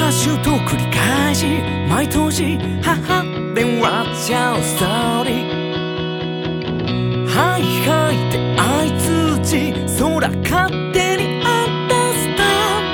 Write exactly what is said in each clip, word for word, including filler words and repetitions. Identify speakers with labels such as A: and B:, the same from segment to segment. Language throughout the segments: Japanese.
A: ラッシュと繰り返し毎年母で笑っちゃうストーリー。はいはいって相づち、空勝手にアンダースタ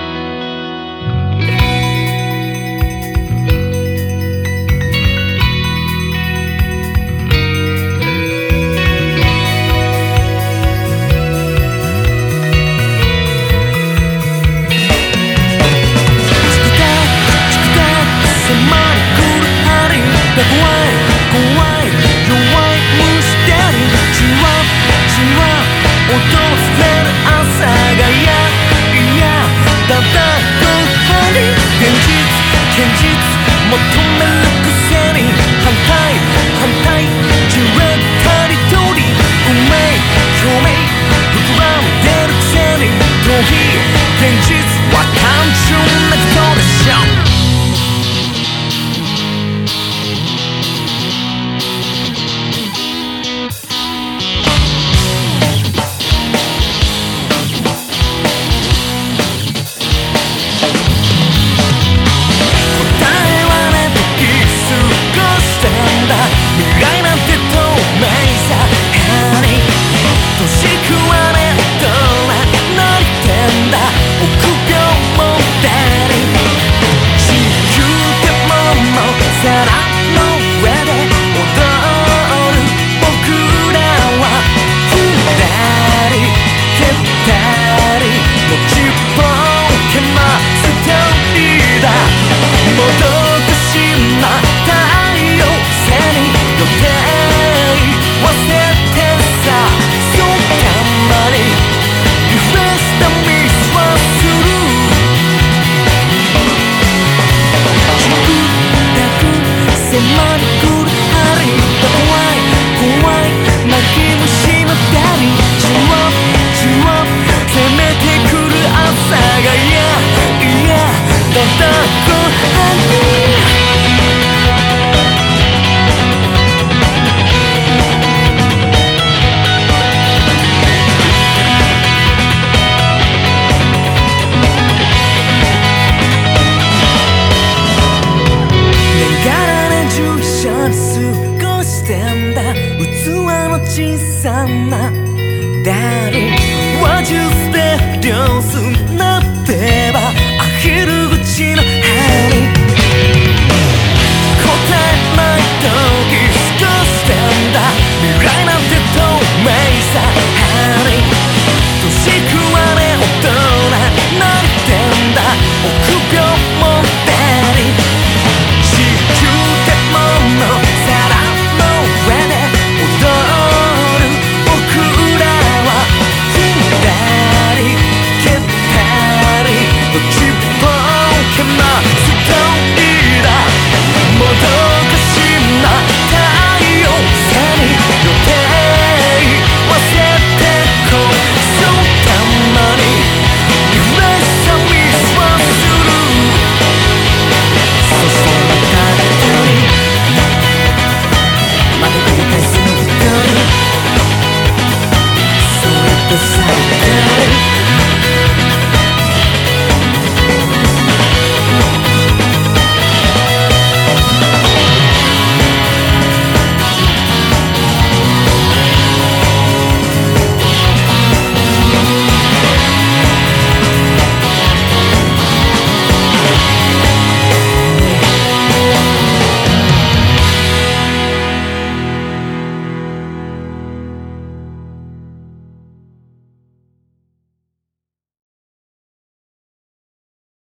A: 怖い怖い弱い虫でじわじわ訪れる朝がいやいやただごはり現実現実求めるくせに反対反対じれったりとり運命表明膨らんでるくせに逃避現実は単純なことでしょ。だだっと